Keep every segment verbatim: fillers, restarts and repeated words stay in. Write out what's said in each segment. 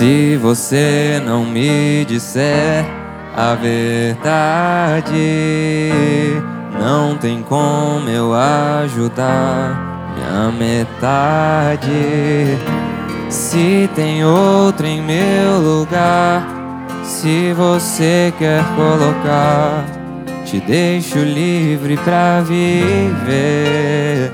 Se você não me disser a verdade, não tem como eu ajudar minha metade. Se tem outro em meu lugar, se você quer colocar, te deixo livre pra viver.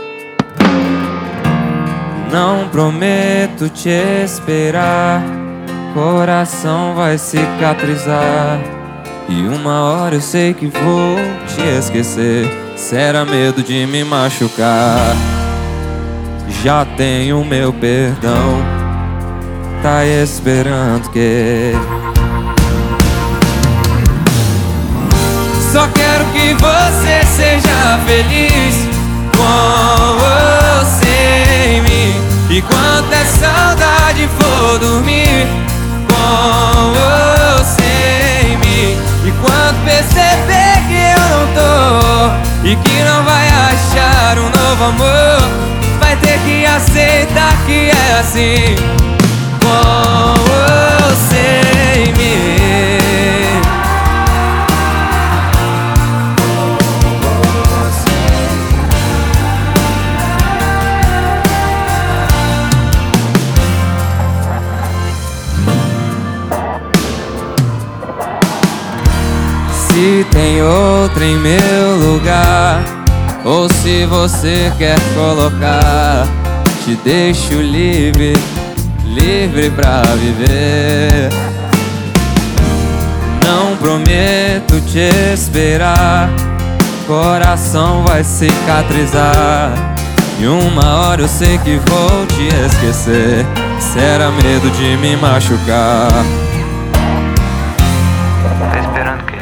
Não prometo te esperar, coração vai cicatrizar, e uma hora eu sei que vou te esquecer. Será medo de me machucar? Já tenho meu perdão, tá esperando que... Só quero que você seja feliz com ou sem mim. E quando a saudade for dormir, com ou sem mim. E quando perceber que eu não tô e que não vai achar um novo amor, vai ter que aceitar que é assim, com ou sem mim. Se tem outro em meu lugar, ou se você quer colocar, te deixo livre, livre pra viver. Não prometo te esperar, coração vai cicatrizar, e uma hora eu sei que vou te esquecer. Será medo de me machucar? Tá esperando o quê?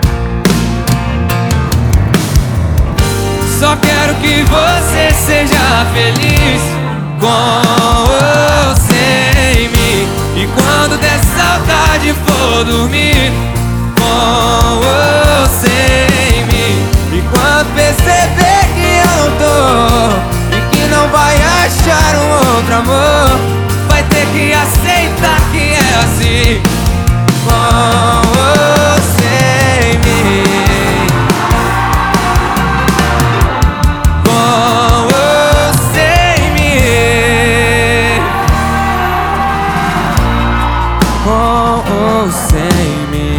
Só quero que você seja feliz com ou sem mim. E quando der saudade for dormir, com ou sem mim. E quando perceber que eu não tô e que não vai achar um outro amor, vai ter que aceitar que é assim, com ou sem mim. Com ou sem mim.